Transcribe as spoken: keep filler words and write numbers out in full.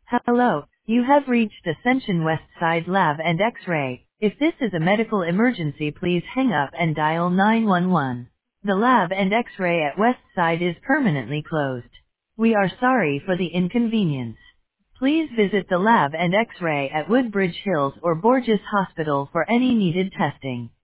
Hello, you have reached Ascension Westside Lab and X-ray. If this is a medical emergency, please hang up and dial nine one one. The lab and X-ray at Westside is permanently closed. We are sorry for the inconvenience. Please visit the lab and X-ray at Woodbridge Hills or Borgess Hospital for any needed testing.